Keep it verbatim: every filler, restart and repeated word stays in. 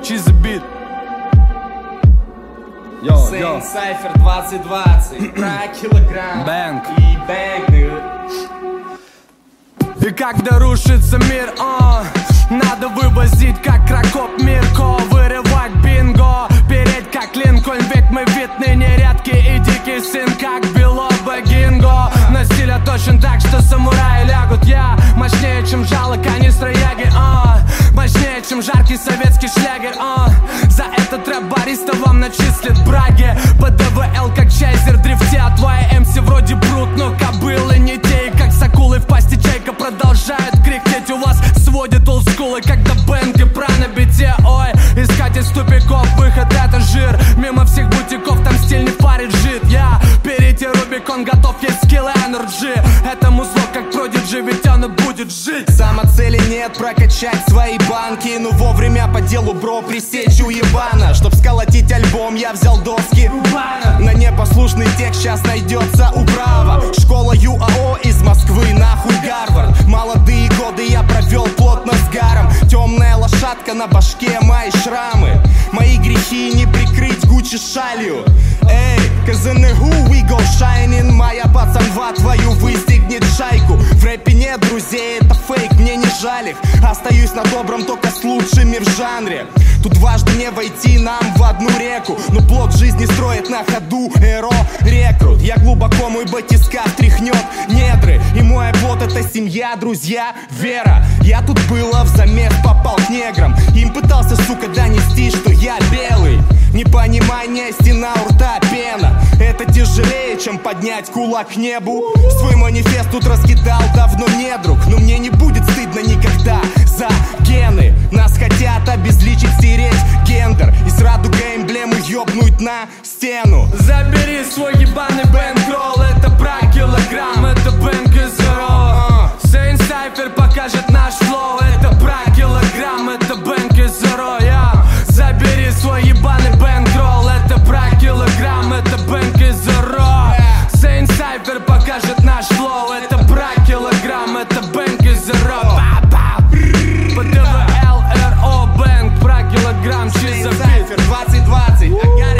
Чизбит. Сейн Сайфер двадцать двадцать. Про килограмм Бэнк. и бэнк. И когда рушится мир, а, надо вывозить как Кракоп Мирко, вырывать бинго, переть как Линкольн, ведь мы вид ныне редкий и дикий сын, как Белоба Гинго. На стиля точно так, что самураи лягут. Я мощнее, чем жало канистра Ягер, а, мощнее, чем жаркий советский шлягер, а. За этот рэп бариста вам начислит браги. По ДВЛ как чайзер дрифте, а твои эмси вроде брут, но кобылы не те. И как с акулой в пасти чайка продолжает крикеть. У вас сводит олдскулы, когда бэнги про набитие. Ой, искать из тупиков выход, это жир. Мимо всех бутиков, там стиль не парит жит. Я перейти Рубикон готов, есть скилл энерджи. Это музло как продиджи, ведь оно будет жить. Самоцели нет прокачать свои банки, но вовремя по делу, бро, пресечь уебана. Чтоб сколотить альбом, я взял доски Рубана. На непослушный текст сейчас найдется управа. Школа ЮАО из Москвы, нахуй Гарвард. Молодые годы я провел плотно с гаром. Темная лошадка на башке, мои шрамы. Мои грехи не прикрыть Гуччи шалью. Эй, cause in the who we go shining. Моя пацанва твою выстегнет шайку. В рэпе нет друзей, это фейк, мне не жаль их. Остаюсь на добром только с лучшими в жанре. Тут дважды не войти нам в одну реку, но плод жизни строит на ходу эро рекрут. Я глубоко, мой батискаф тряхнет недры. И мой плод это семья, друзья, вера. Я тут было взамес попал к неграм. Им пытался, сука, донести, что я белый. Непонимание, стена у рта, пена. Это тяжелее, чем поднять кулак к небу. Свой манифест тут раскидал давно не друг, но мне не будет стыдно никогда за гены. Нас хотят обезличить, стереть гендер и с радугой эмблему ёбнуть на стену. Забери свой ебаный бэнкролл, это про килограмм, это бэнк и зеро. Сейн Сайфер покажет наш флоу, это про килограмм, это бэнк и зеро. Забери свой ебаный бэнкролл, это про килограмм, это бэнк и зеро. Сейн Сайфер покажет наш флоу, это про килограмм, это бэнк и зеро. По ДВЛ, РО, бэнк, про килограмм, чизбит. двадцать двадцать.